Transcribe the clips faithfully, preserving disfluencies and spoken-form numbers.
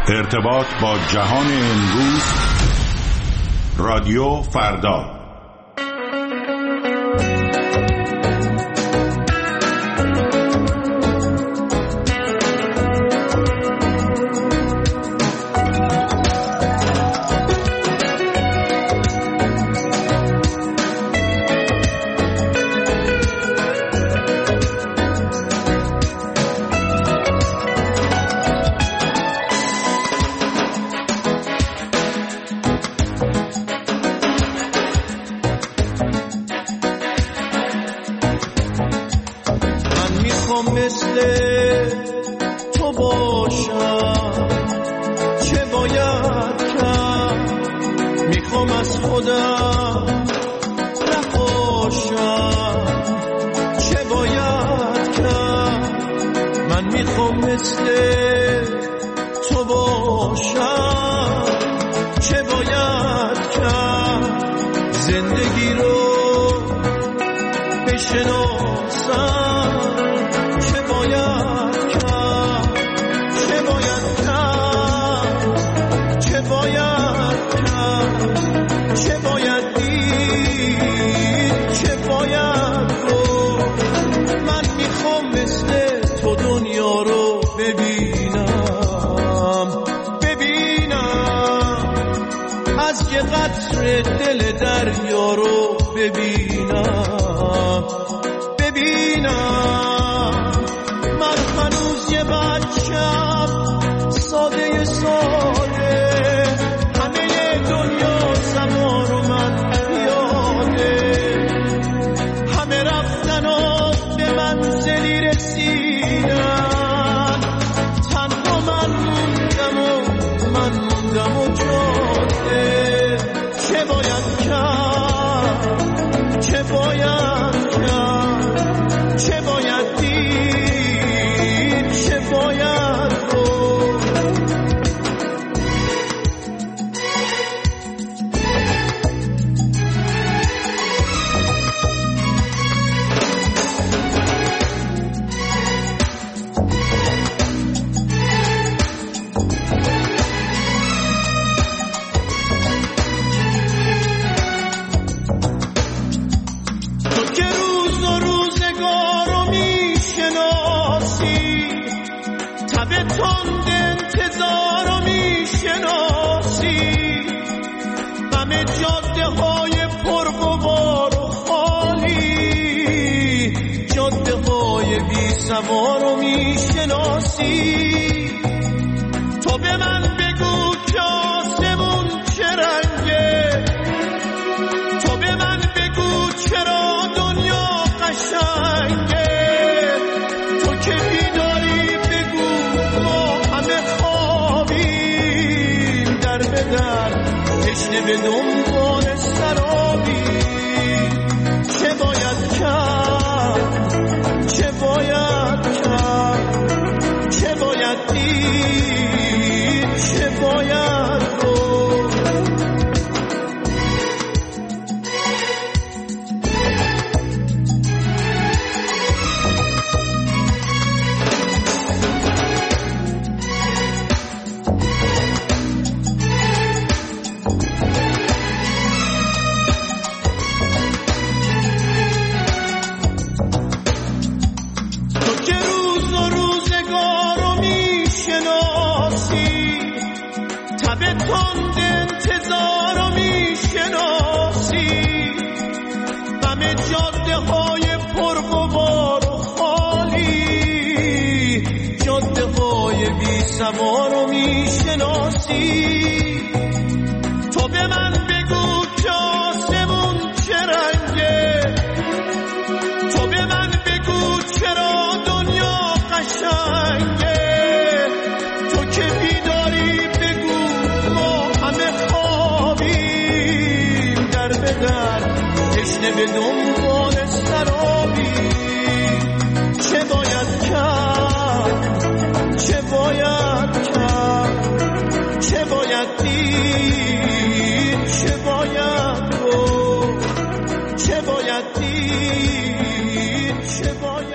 ارتباط با جهان امروز، رادیو فردا.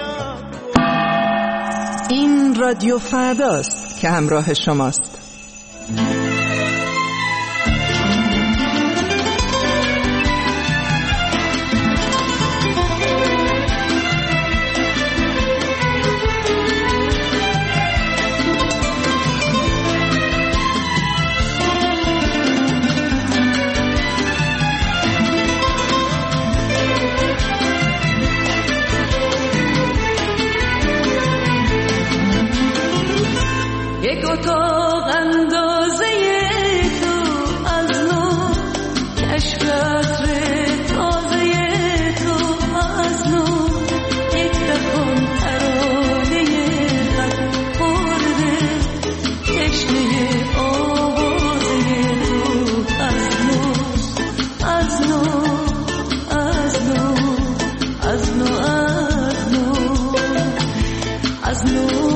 این رادیو فرداست که همراه شماست. یک اتاق اندازه تو از نو، کشف عطر تازه تو از نو، یک دکان ترانه خط خورده، تشنه آوازه تو از نو، از نو، از نو، از نو، از نو، از نو.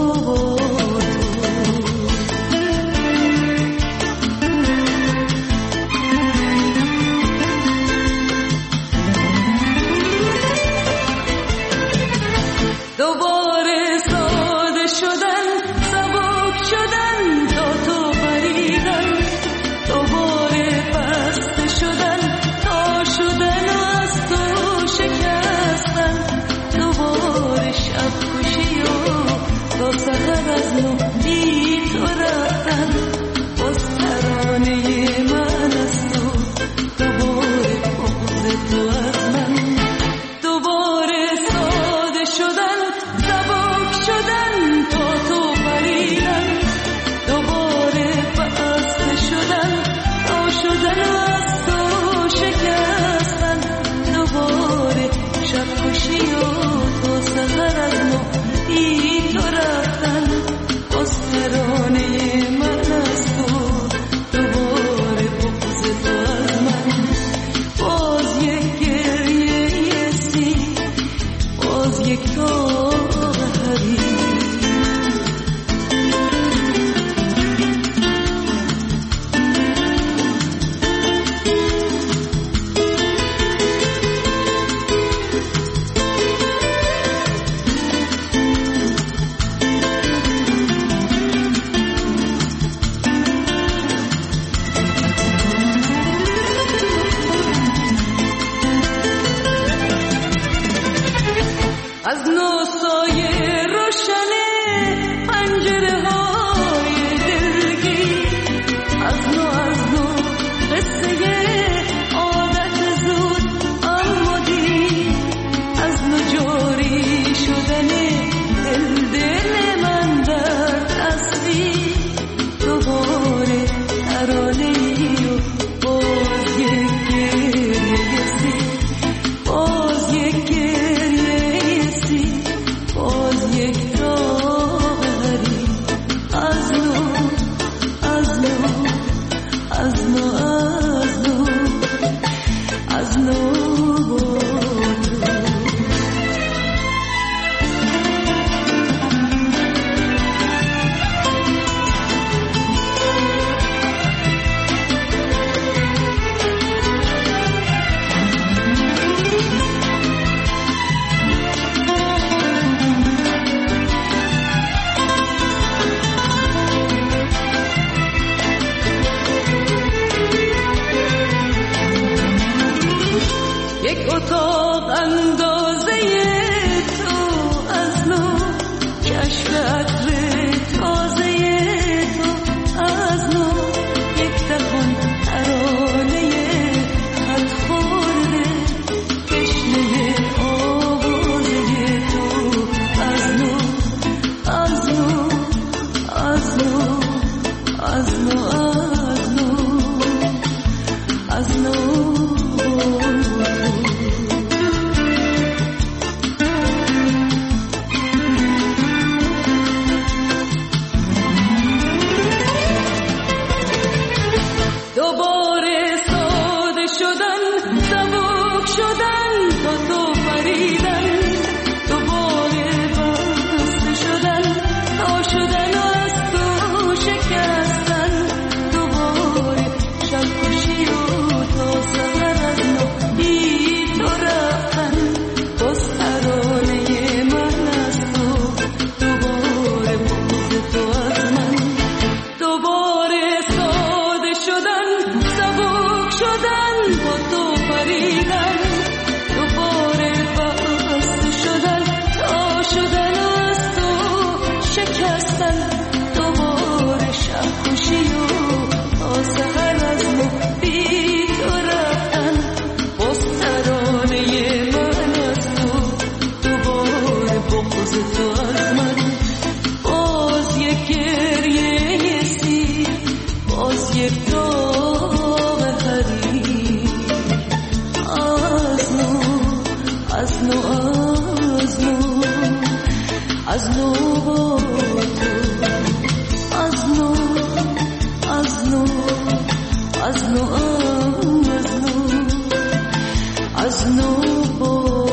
نو از نو از نو با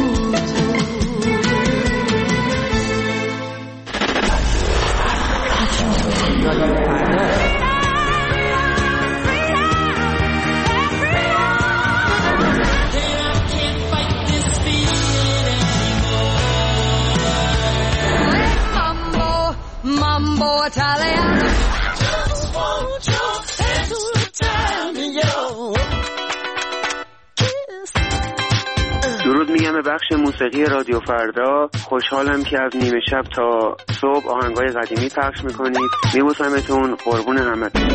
Mambo Italian. Just want your hand to tell me yo. درود میگم به بخش موسیقی رادیو فردا. خوشحالم که از نیمه شب تا صبح آهنگای قدیمی پخش میکنید. میبوسمتون، قربون همتون.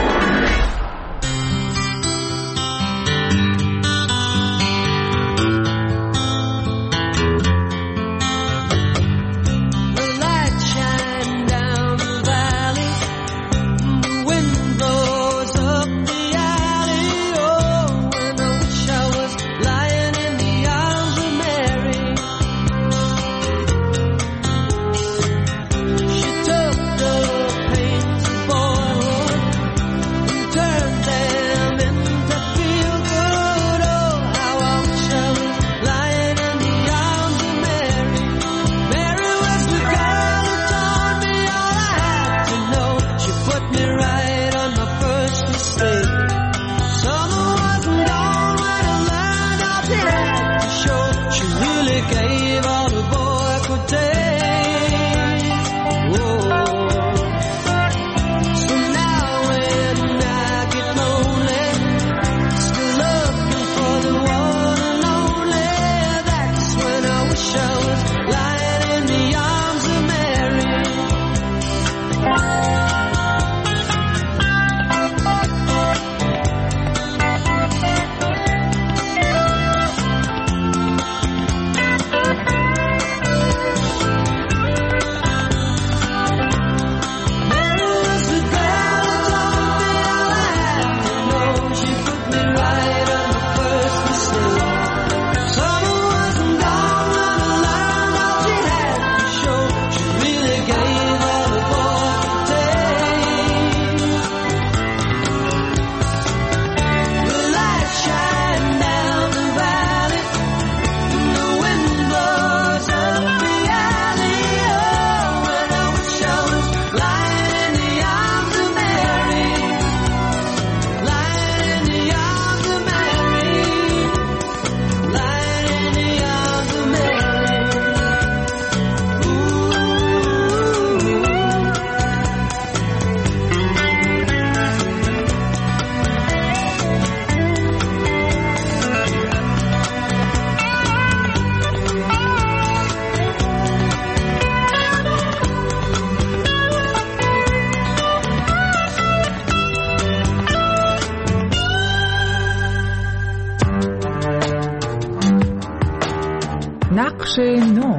نقش نو.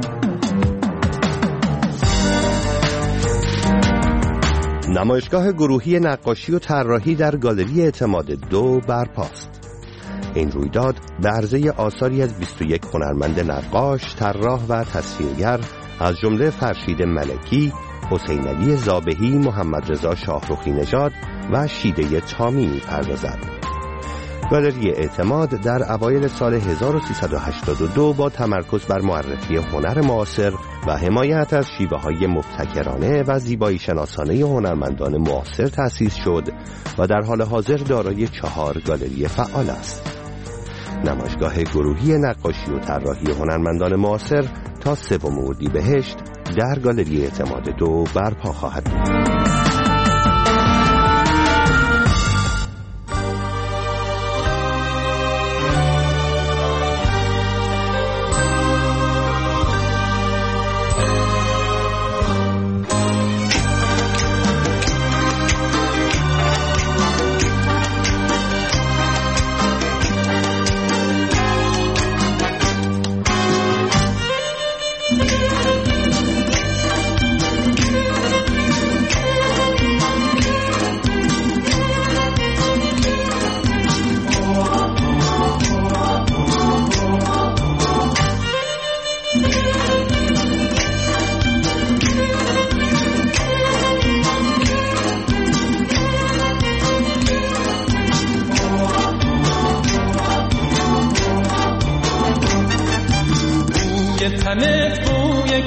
نمایشگاه گروهی نقاشی و طراحی در گالری اعتماد دو برپاست. این رویداد به عرضه آثاری از بیست و یک هنرمند نقاش، طراح و تصویرگر از جمله فرشید ملکی، حسین علی زابهی، محمد رضا شاهرخی نژاد و شیده تامی می‌پردازد. گالری اعتماد در اوایل سال هزار و سیصد و هشتاد و دو با تمرکز بر معرفی هنر معاصر و حمایت از شیوه‌های مبتکرانه و زیبایی شناسانه هنرمندان معاصر تأسیس شد و در حال حاضر دارای چهار گالری فعال است. نمایشگاه گروهی نقاشی و طراحی هنرمندان معاصر تا سوم اردیبهشت در گالری اعتماد دو برپا خواهد بود.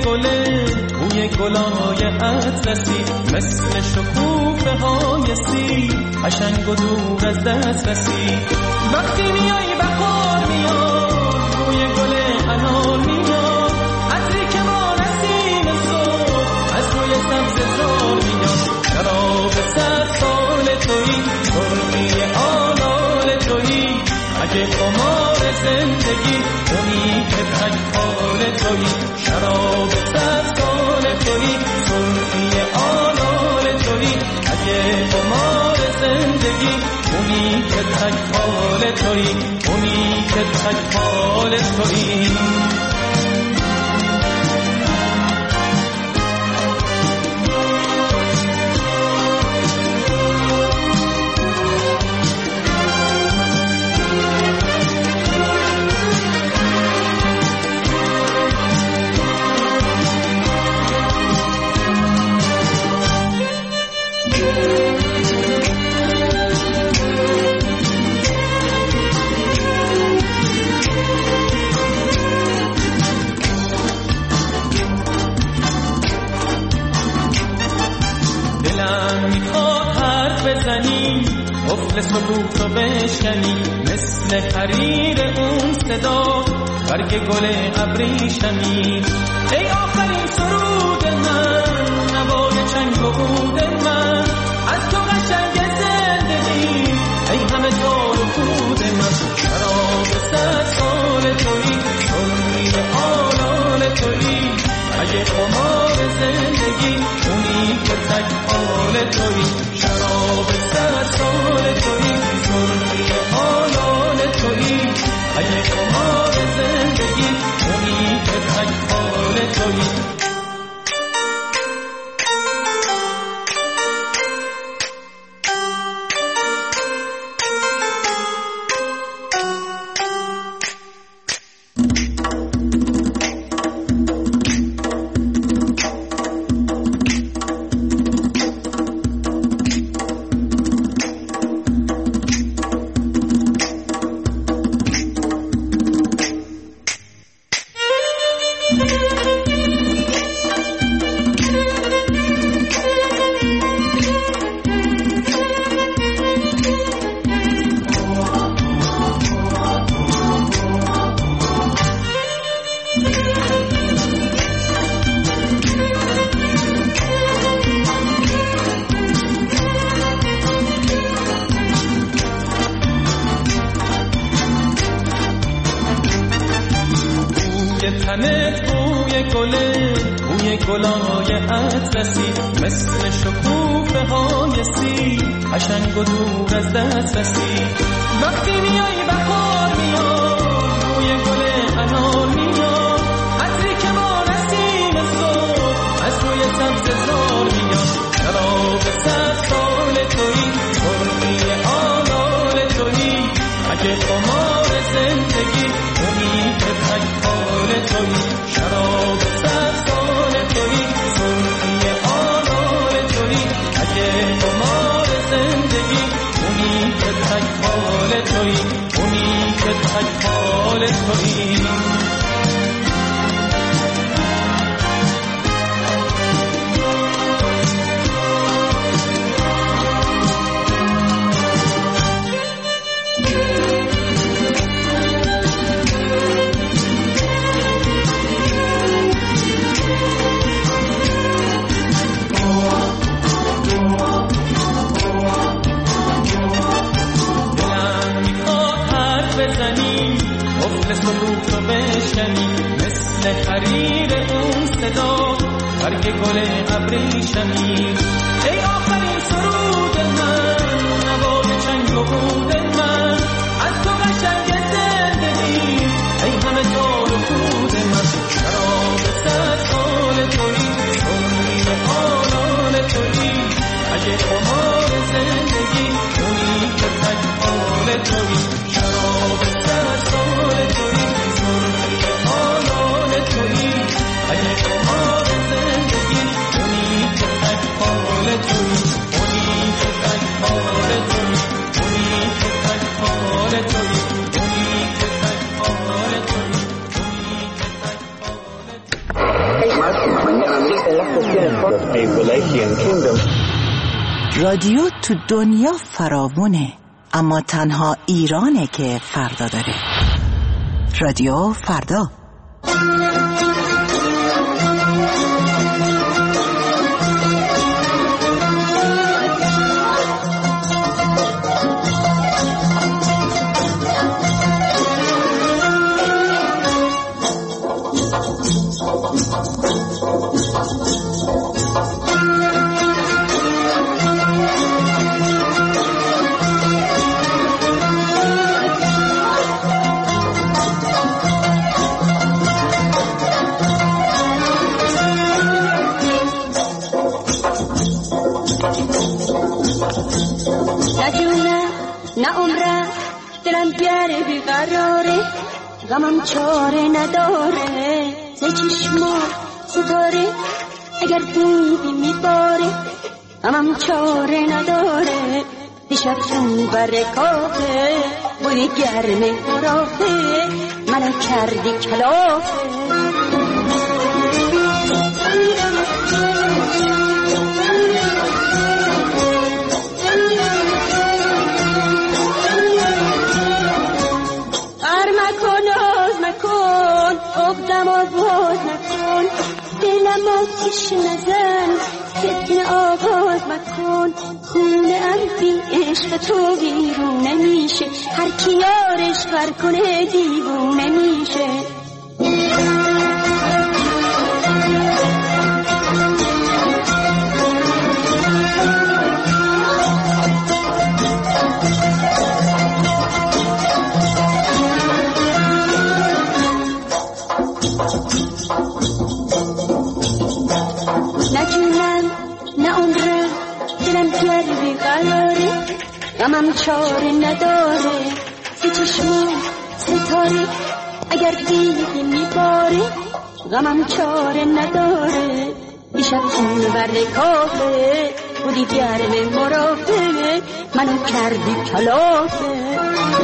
گله بوی گلای اطلسی مثل شکوفه های سی قشنگ و دور از دست رسی وقتی میای بهار میاد بوی گل انار میاد عطری که ما نسیم صبح از روی سبز زار میاد شراب صد سال تویی ترکی آلال تویی اگه قمار زندگی اونی که تکال تویی شراب صد سال تویی ترکی آلال تویی اگه قمار زندگی اونی که تکال تویی اونی که تکال تویی قفل سکوت رو بشکنی مثل حریر اون صدا برگ گل ابریشمی ای آخرین سرود من نوای چنگ و عود من از تو قشنگ زندگی ای همه دار و پود من شراب صد سال تویی ترکی آلال تویی اگه قمار زندگی اونی که تکال تویی شراب صد سال تویی ترکی آلال تویی اگه قمار زندگی اونی که تکال تویی تنت بوی گله بوی گلای اطلسی مثل شکوفه های سی قشنگ و دور از دست رسی وقتی میای بهار میاد بوی گل انار میاد عطری که ما نسیم صبح از روی سبز زار میاد شراب صد سال تویی ترکی آلال تویی اگه قمار زندگی اونی که تکال تویی شراب صد سال تویی ترکی آلال تویی اگه قمار زندگی اونی که تکال تویی اونی که تکال تویی مثل حریر اون صدا برگ گل ابریشمی ای آخرین سرود من نوای چنگ و عود من از تو قشنگ زندگی ای همه دار و پود من شراب صد سال تویی ترکی آلال تویی اگه قمار زندگی اونی که تکال تویی شراب صد سال تویی ترکی آلال تویی اگه قمار زندگی اونی که تکال تویی Appalachian Kingdom. رادیو تو دنیا فراوونه، اما تنها ایرانه که فردا داره. رادیو فردا. نه عمره دلم گره بیقراره، غمم چاره نداره، سه چشما ستاره اگر دیدی میباره، غمم چاره نداره، دیشب چون برکافه بوی گرمه رافه منو کردی کلافه. اقدم آواز نکن، دلم آتیش نزن، فتنه آغاز مکن، خونه ام بی عشق تو بیرون نمیشه، هر کی یارش بر کنه دیوونه میشه. نه جونم نه عمرم دلم گره بیقراره، غمم چاره نداره، سه چشمم ستاره اگر دیدی میباره، غمم چاره نداره، دیشب خون برد کافه بودی گرم مرافه منو کردی کلافه.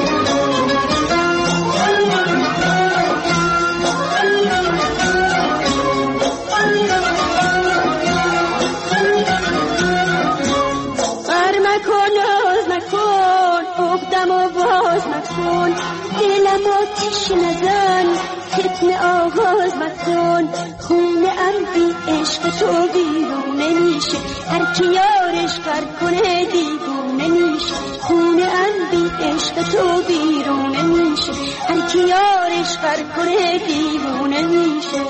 دلم آتیش نزن، فتنه آغاز مکن، خونه ام بی عشق تو بیرون نمیشه، هر کی یارش بر کنه دیوونه میشه، خونه ام بی عشق تو بیرون نمیشه، هر کی یارش بر کنه دیوونه میشه.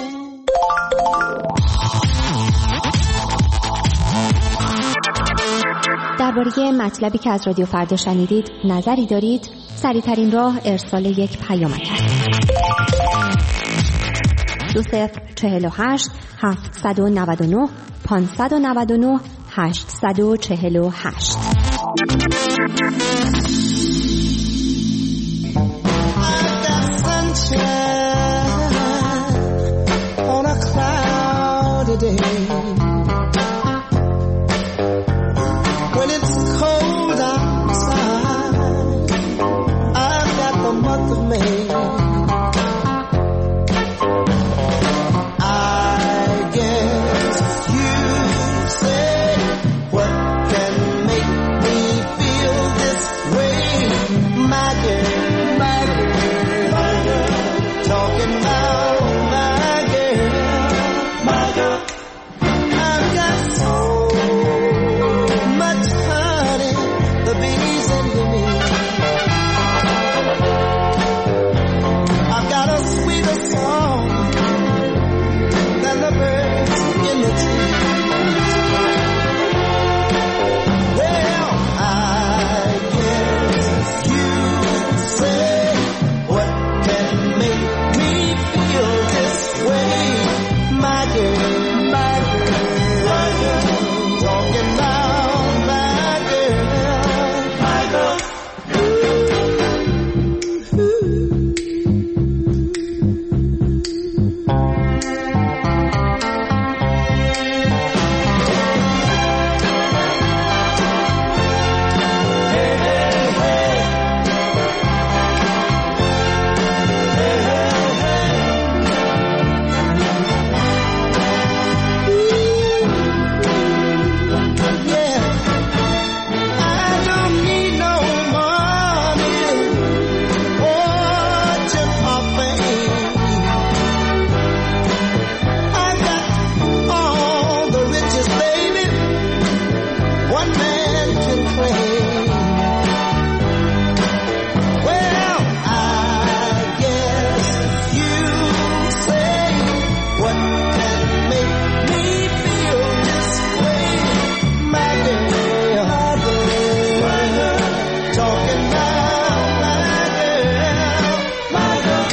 درباره مطلبی که از رادیو فردا شنیدید نظری دارید؟ سریع‌ترین راه ارسال یک پیامک است. دو صفر چهل و هشت هفتصد و نود و نه پانصد و نود و نه هشتصد و چهل و هشت. What can make me feel this way? one man can claim. Well, I guess you say what can make me feel this way, my girl, my girl, talking about my girl, my girl.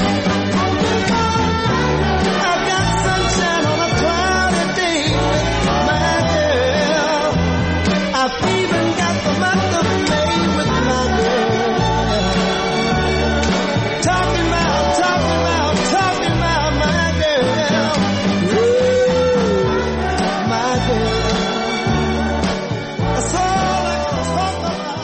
I've got sunshine on a cloudy day with my girl. I've even got the month of May with my girl. Talking about, talking about, talking about my girl. Ooh, my girl. That's all I can talk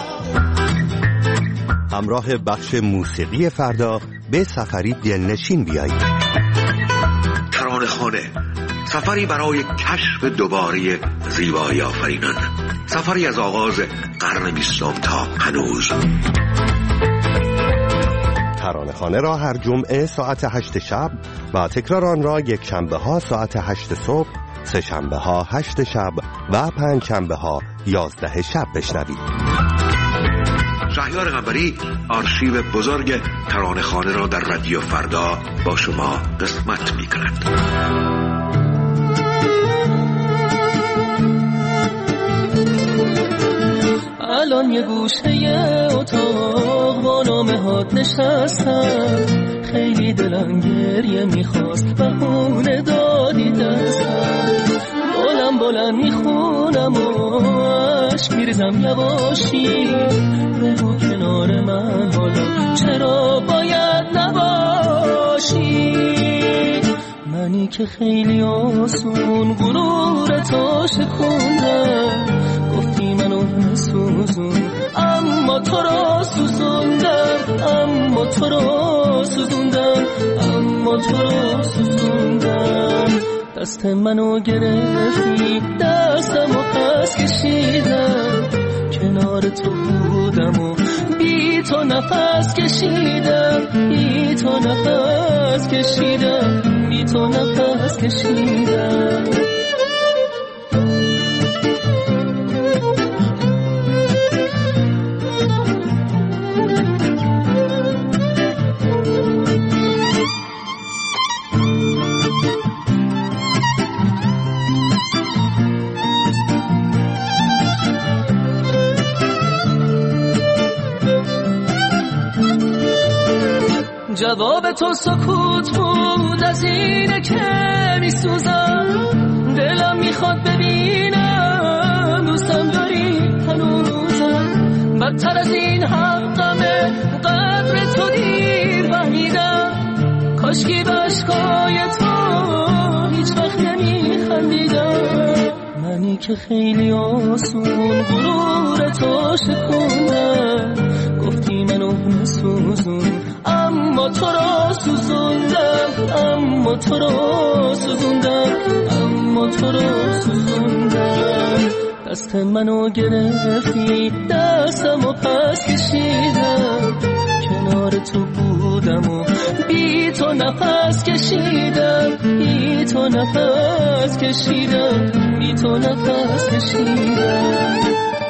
about. همراه بخش موسیقی فردا به سفری دلنشین بیایید. ترانه‌خانه، سفری برای کشف دوباره زیبایی آفرینان، سفری از آغاز قرن بیستم تا هنوز. ترانه‌خانه را هر جمعه ساعت هشت شب و تکرار آن را یک شنبه ها ساعت هشت صبح، سه شنبه ها هشت شب و پنج شنبه ها یازده شب بشنوید. شهریار قنبری آرشیو بزرگ ترانه‌خانه را در رادیو فردا با شما قسمت می‌کند. الان یه گوشه اتاق با نامه هات نشستم، خیلی دلم گریه میخواست بهونه دادی دستم، بلند بلند میخونم و عشق میریزم یواشی، بگو کنار من حالا چرا باید نباشی، منی که خیلی آسون غرور تو شکوندم، گفتی منو نسوزون اما تو را سوزوندم، اما تو را سوزوندم، اما تو را سوزوندم، دست منو گرفتی دستمو پس کشیدم، کنار تو بودم و بی تو نفس کشیدم، بی تو نفس کشیدم، بی تو نفس کشیدم. جواب تو سکوت بود، از اینه که میسوزم، دلم میخواد ببینم دوستم داری هنوزم، بدتر از این حقمه قدر تو دیر فهمیدم، کاشکی بشکای تو هیچ وقت نمیخندیدم، منی که خیلی آسون غرور تو شکوندم، گفتی منو نسوزون اما تو را سوزوندم، اما تو را سوزوندم، اما تو را سوزوندم، دست منو گرفتی دستمو پس کشیدم، کنار تو بودم و بی تو نفس کشیدم، بی تو نفس کشیدم، بی تو نفس کشیدم.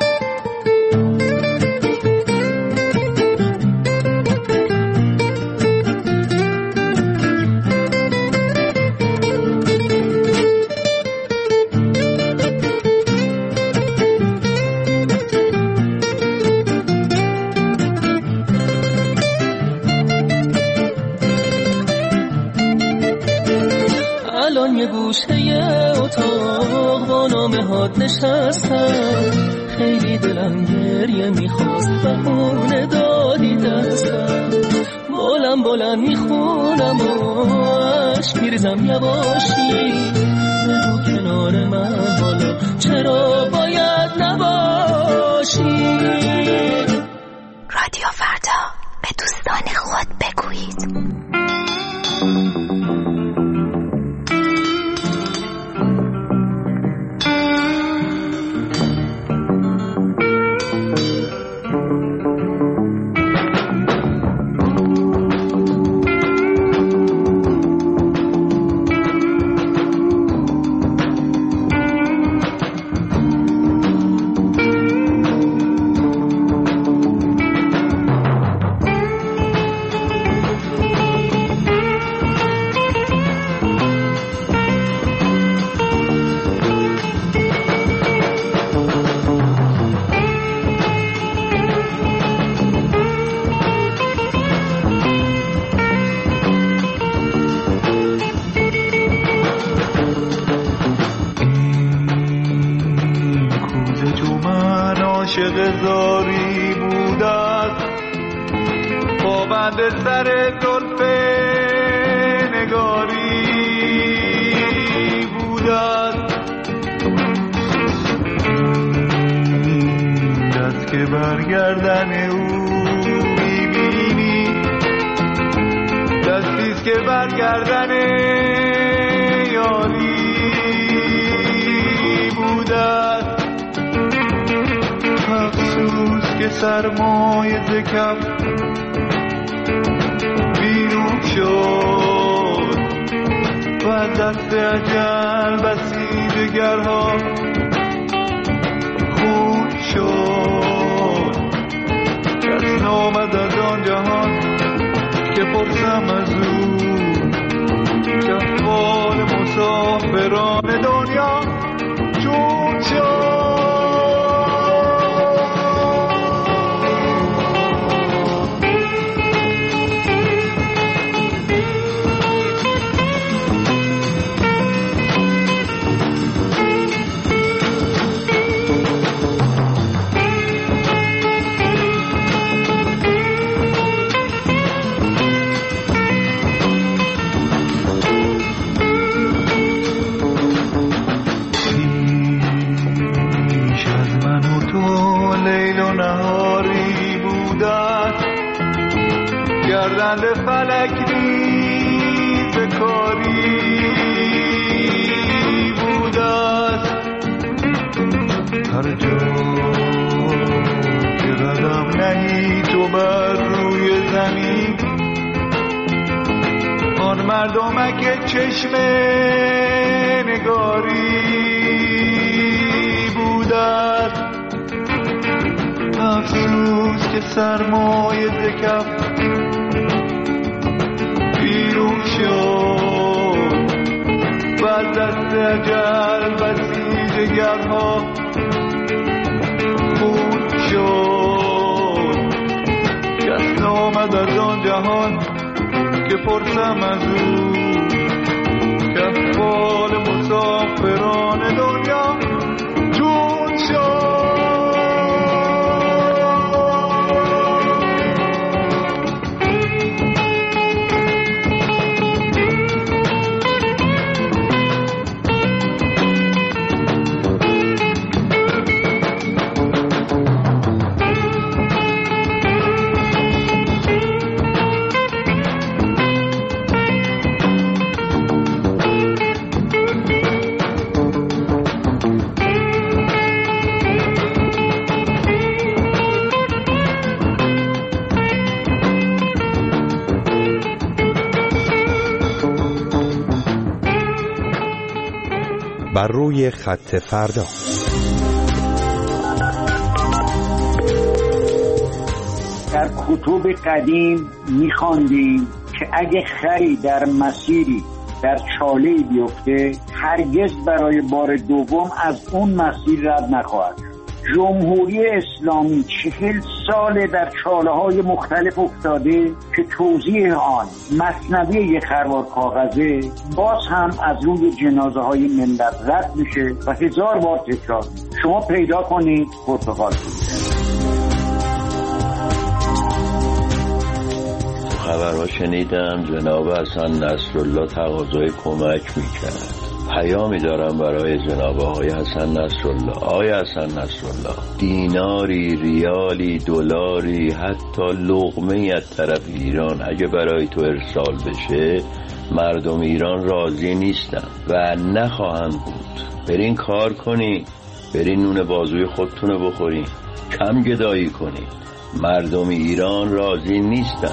الان یه گوشه اتاق با نامه هات نشستم، خیلی دلم گریه میخواست بهونه دادی دستم، بلند بلند میخونم و عشق میریزم یواشی، بگو کنار من حالا چرا باید نباشی. رادیو فردا، به دوستان خود بگویید. عاشق زاری بود است، پابند سر زلف نگاری بود است. دست که برگردن او میبینی، دستیست که برگردن یاری بود است. افسوس که سرمایه ز کف بیرون شد و از دست اجل بسی دگرها خون شد. کس نامد از آن جهان که پرسم از او، که احوال مسافران دنیا چون شد. گردن فلک نیز کاری بود است. هر جا که قدم نهی تو بر روی زمین، آن مردمک چشم نگاری بود است. افسوس که سرمایه ز کف بیرون شد و از دست اجل بسی جگرها خون شد. کس نامد از آن جهان که پرسم از او، که احوال مسافران دنیا چون شد. بر روی خط فردا. در کتب قدیم می‌خواندیم که اگه خری در مسیری در چاله‌ای بیفته، هرگز برای بار دوم از اون مسیر رد نخواهد. جمهوری اسلامی چهل سال در چاله‌های مختلف افتاده که توزیع آن مثنوی یک خروار کاغذه باز هم از روی جنازه‌های ملت رد میشه و هزار بار تکرار. شما پیدا کنید پرتغال. خبرها شنیدم جناب حسن نصرالله تقاضای کمک میکرد. پیامی دارم برای جناب آقای حسن نصرالله. آقای حسن نصرالله، دیناری، ریالی، دلاری، حتی لقمه از طرف ایران اگه برای تو ارسال بشه، مردم ایران راضی نیستن و نخواهند بود. برین کار کنین، برین نون بازوی خودتونو بخورین، کم گدایی کنین. مردم ایران راضی نیستن.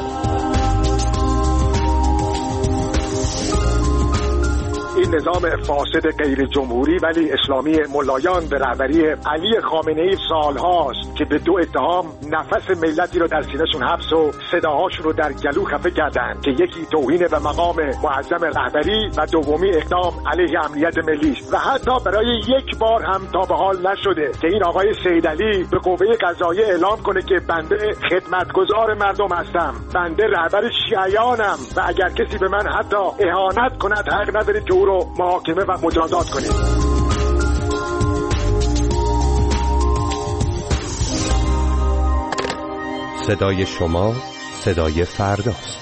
این نظام فاسد غیر جمهوری ولی اسلامی ملایان به رهبری علی خامنه‌ای سالهاست که به دو اتهام نفس ملتی رو در سینه‌شون حبس و صداهاشون رو در گلو خفه کردن که یکی توهین به مقام معظم رهبری و دومی اقدام علیه امنیت ملی است. و حتی برای یک بار هم تا به حال نشده که این آقای سیدعلی به قوه قضاییه اعلام کنه که بنده خدمتگزار مردم هستم، بنده رهبر شیعیانم و اگر کسی به من حتی اهانت کند حق نداره که او رو محاکمه و مجازات کنید. صدای شما صدای فرداست.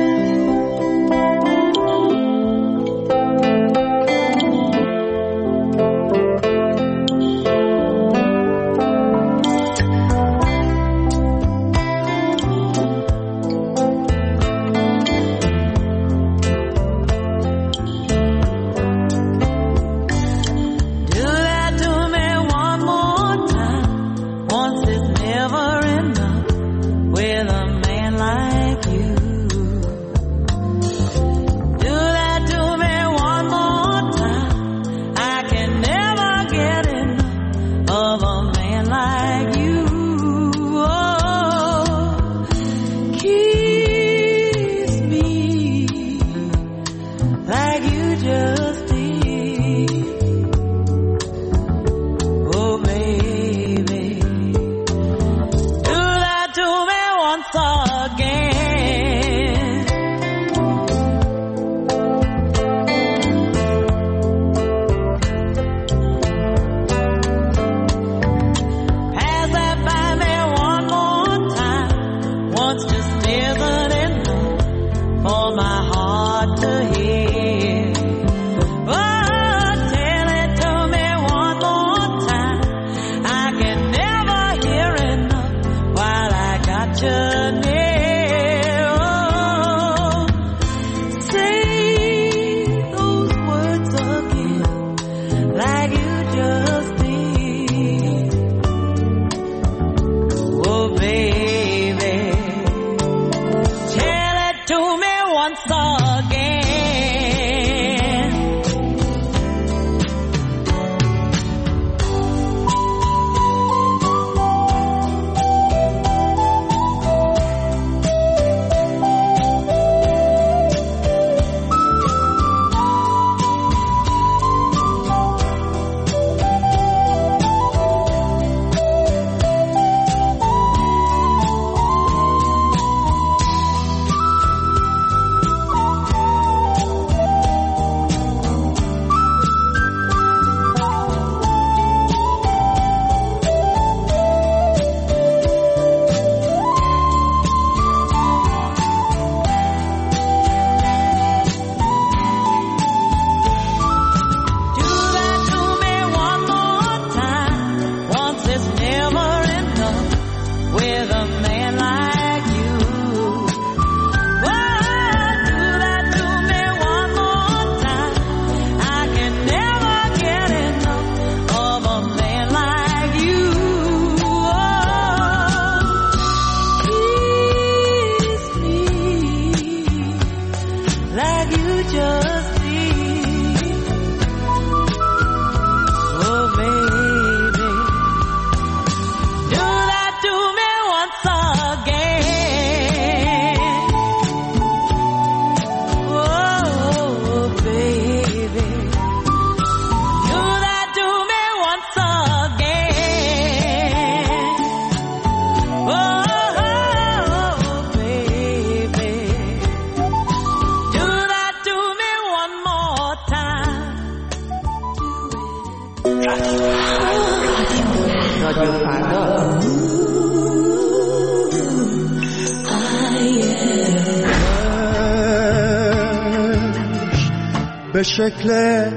به شکل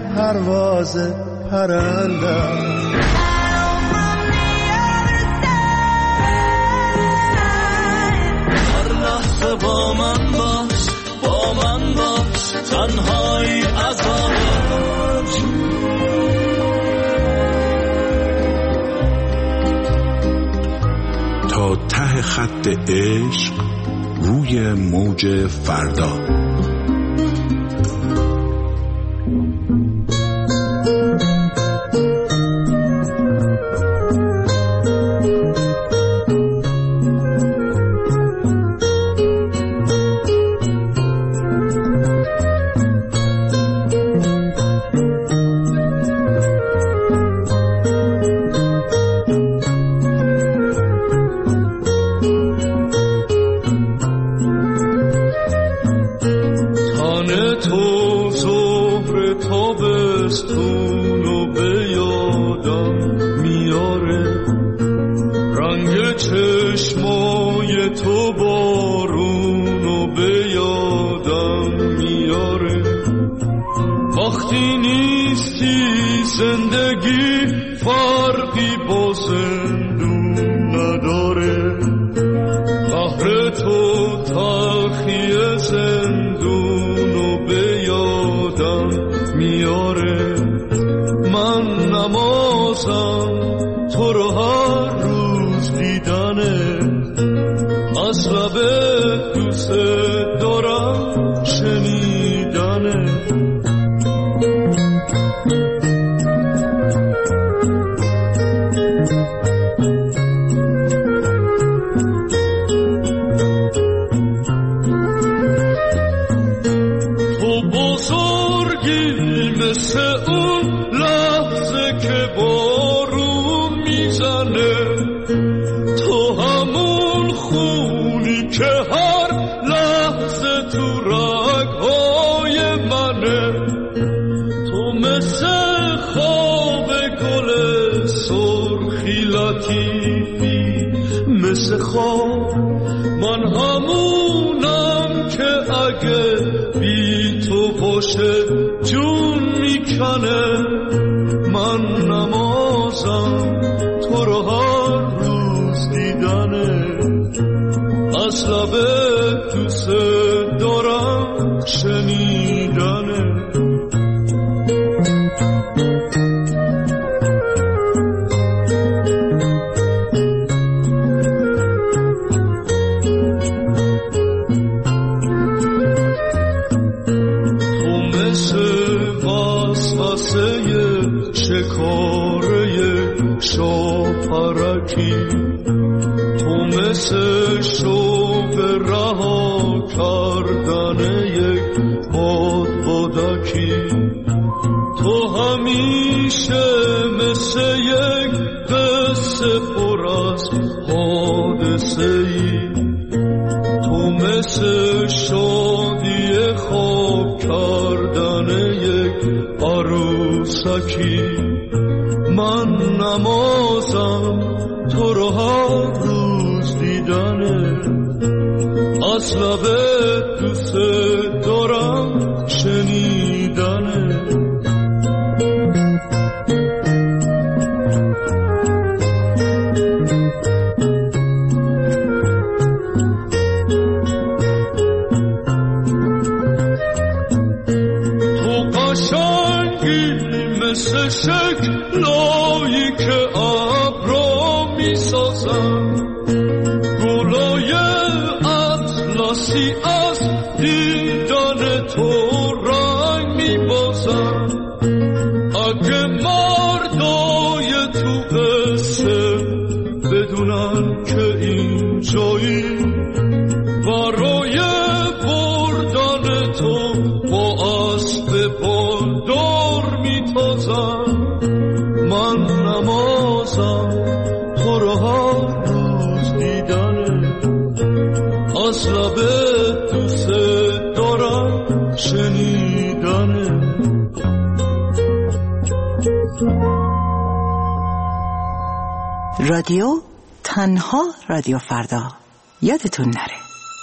پرواز پرندم هر لحظه با من باش با من باش تنهایی عذابش تا ته خط عشق روی موج فردا. چشمای تو بارونو به یادم میاره. وقتی نیستی زندگی فرقی با زندون نداره. قهر تو تلخی زندونو به یادم میاره. من نمازم تو رو هر روز دیدنه، از لب دوست دارم شنیدنه. تو بزرگی مثل اون لحظه که بارون میزنه. تو همون خونی که هر لحظه تو رگهای منه. تو مثل خواب گل سرخی لطیفی، مثل خواب من همونم که اگه بی تو باشه جون میکنه. من نمازم تو رو هر روز دیدنه، از لب دوست دارم شنیدنه. شکاره شاپرکی، تو مثل شوق رها کردن یک بادبادکی. تو همیشه مثل یک قصه پر از حادثه ای. تو مثل شادی خواب کردن یک عروسکی. من نمازم تو رو هر روز دیدنه، از لب دوست دارم شنیدنه. مثل شکلایی که ابرا میسازن، گلای اطلسی از دیدن تو رنگ میبازن. اگه مردای تو قصه بدونن که این جایی برای بردن تو با اسب بالدار میتازن. من نمازم تو رو هر روز دیدنه، از لب دوست دارم شنیدنه. رادیو تنها رادیو فردا، یادتون نره.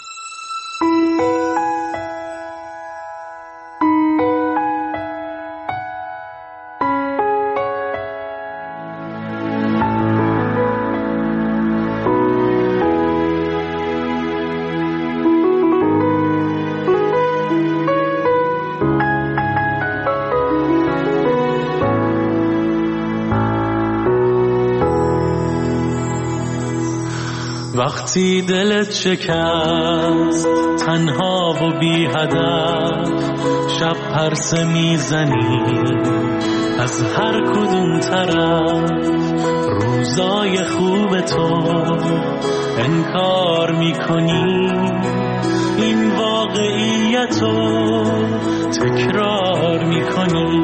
وقتی دلت شکست تنها و بی هدف، شب پرسه میزنی از هر کدوم طرف. روزای خوب تو انکار میکنی، این واقعیتو تکرار میکنی.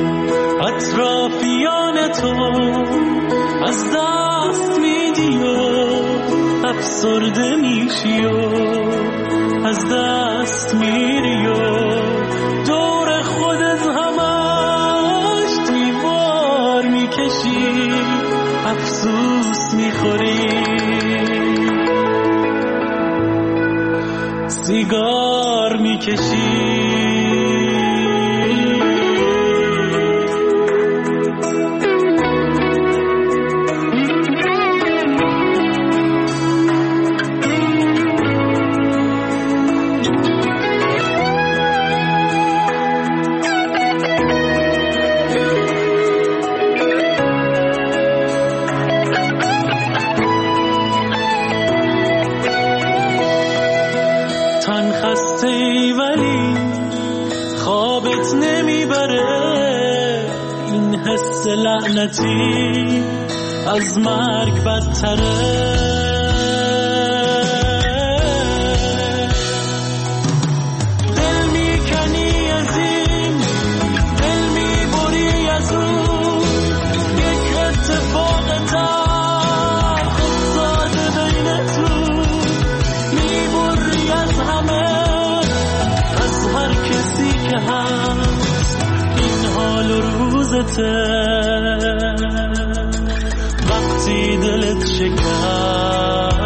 اطرافیان تو از دست میدی و افسرده میشی و از دست میری و دور خودت همش دیوار میکشی، افسوس میخوری. سیگار میکشی. لعنتی از مرگ بدتره. دل میکنی از این، دل میبری از اون، یک اتفاق تلخ افتاده بینتون. میبری از همه، از هر کسی که هست این حال و روزته. وقتی دلت شکست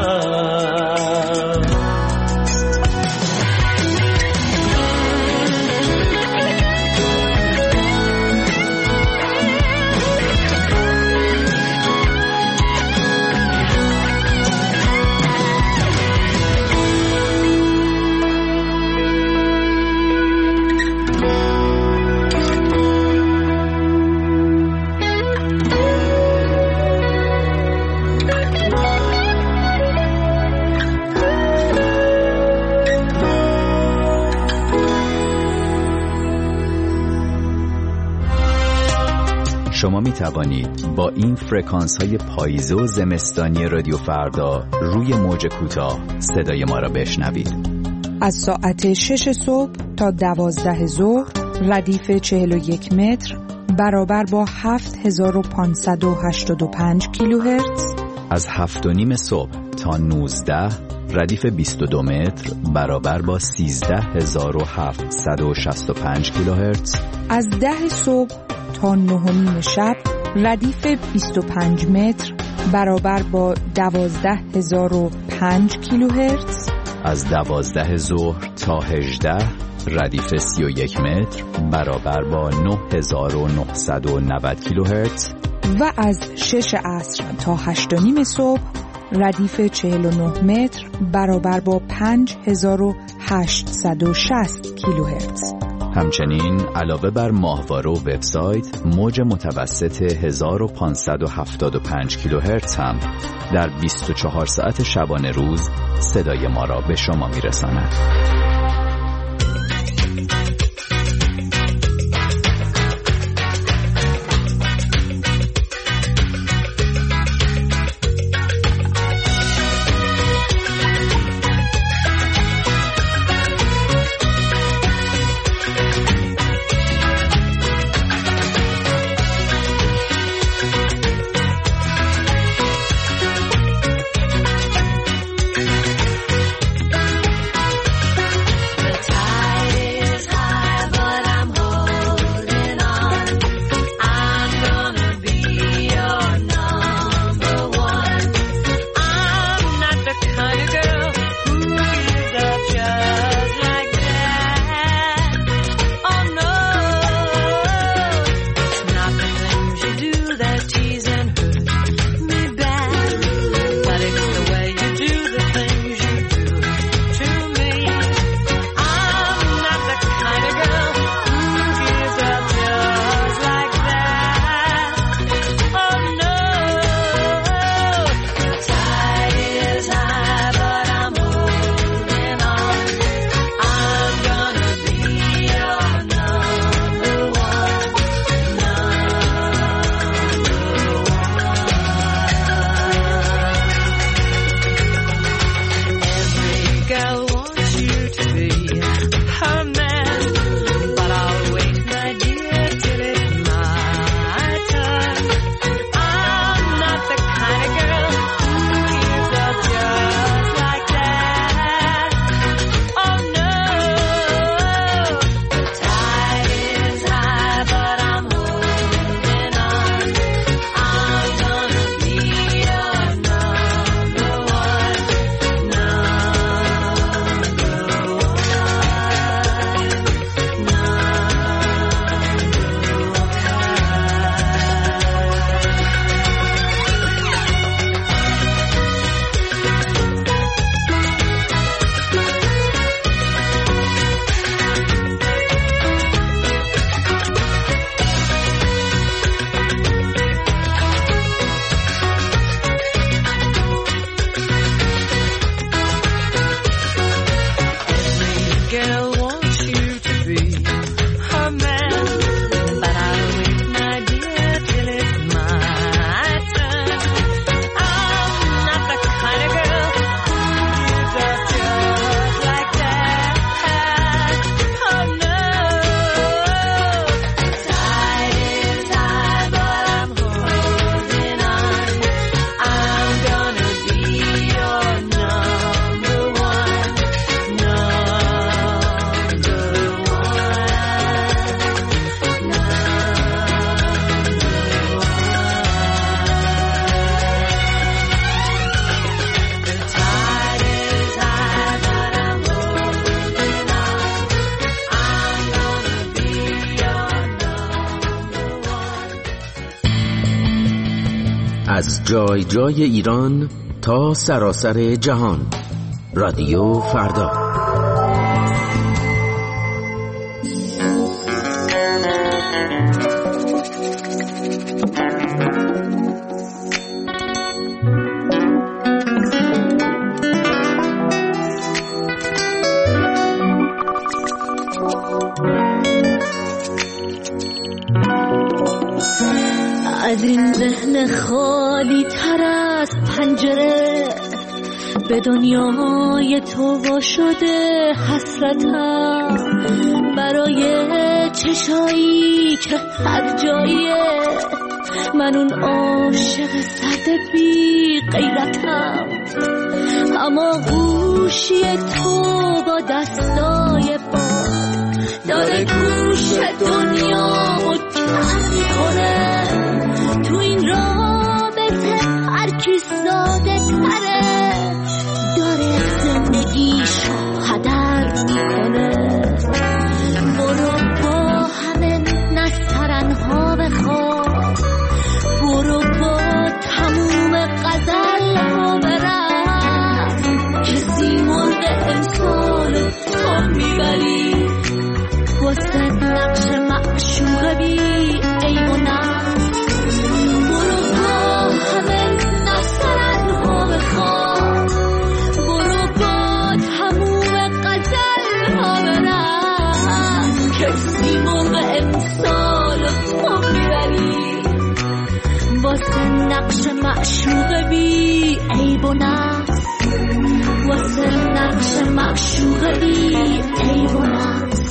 شما می توانید با این فرکانس های پاییزه و زمستانی رادیو فردا روی موج کوتاه صدای ما را بشنوید. از ساعت شش صبح تا دوازده ظهر ردیف چهل و یک متر برابر با هفت هزار و پانصد و هشتاد و پنج کیلوهرتز. از هفت و نیم صبح تا نوزده ردیف بیست و دو متر برابر با سیزده هزار و هفتصد و شصت و پنج کیلوهرتز. از ده صبح تا نه و نیم شب ردیف بیست و پنج متر برابر با دوازده هزار و پنج کیلوهرتز. از دوازده ظهر تا هجده ردیف سی و یک متر برابر با نه هزار و نهصد و نود کیلوهرتز. و از شش عصر تا هشت و نیم صبح ردیف چهل و نه متر برابر با پنج هزار و هشتصد و شصت کیلوهرتز. همچنین علاوه بر ماهواره و وبسایت، موج متوسط هزار و پانصد و هفتاد و پنج کیلوهرتز هم در بیست و چهار ساعت شبانه روز صدای ما را به شما میرساند. از جای جای ایران تا سراسر جهان. رادیو فردا. از این ذهن خالی تر از پنجره به دنیای تو وا شده حسرتم، برای چشایی که هر جاییه من اون عاشق سرد بی غیرتم. اما گوشی تو با دستای باد داره گوش دنیا و کم میکنه. تو این رابطه هر کی ساده تره داره زندگیشو هدر میکنه. برو با همه نسترنها بخواب، برو با تموم غزل ها برم، کسی مرد امسال تو میبری واسه نقش معشوق بی عیب و نقص. برو با همه نسترنها بخواب، برو با تموم غزل ها برم، کسی مرد امسال تو میبری واسه نقش معشوق بی عیب و نقص، واسه نقش معشوق بی عیب و نقص.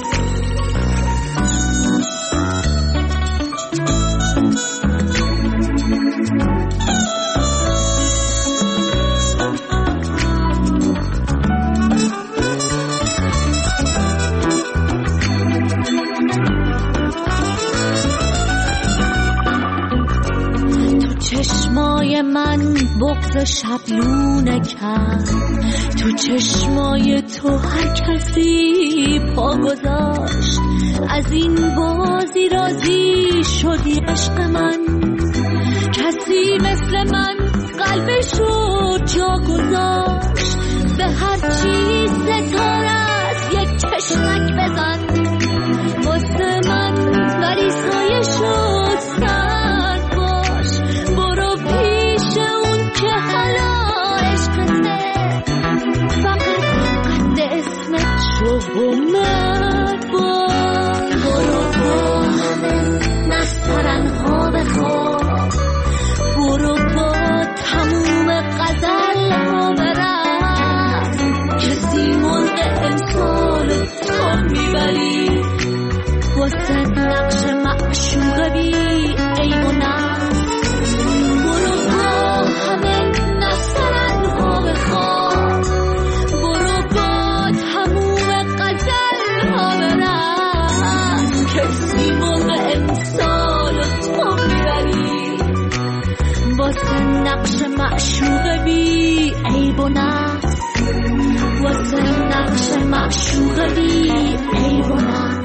چشمای من بغض شبلونه کرد، تو چشمای تو هر کسی پا گذاشت. از این بازی راضی شدی عشق من، کسی مثل من قلبشو جا گذاشت. به هر چیز ستاره از یک چشمک بزن واسه من، ولی سایه شد سرد باش. برو پیش اون که حالا عشقته، فقط قد اسمت شو و مرد باش. برو با همه نسترنها بخواب، برو با تموم غزل ها برم، کسی مرد امسال تو میبری واسه نقش معشوق بی عیب و نقص. برو با همه نسترنها بخواب، برو با تموم غزل ها برم، کسی مرد امسال تو میبری واسه نقش معشوق بی عیب و نقص، واسه نقش معشوق بی عیب و نقص.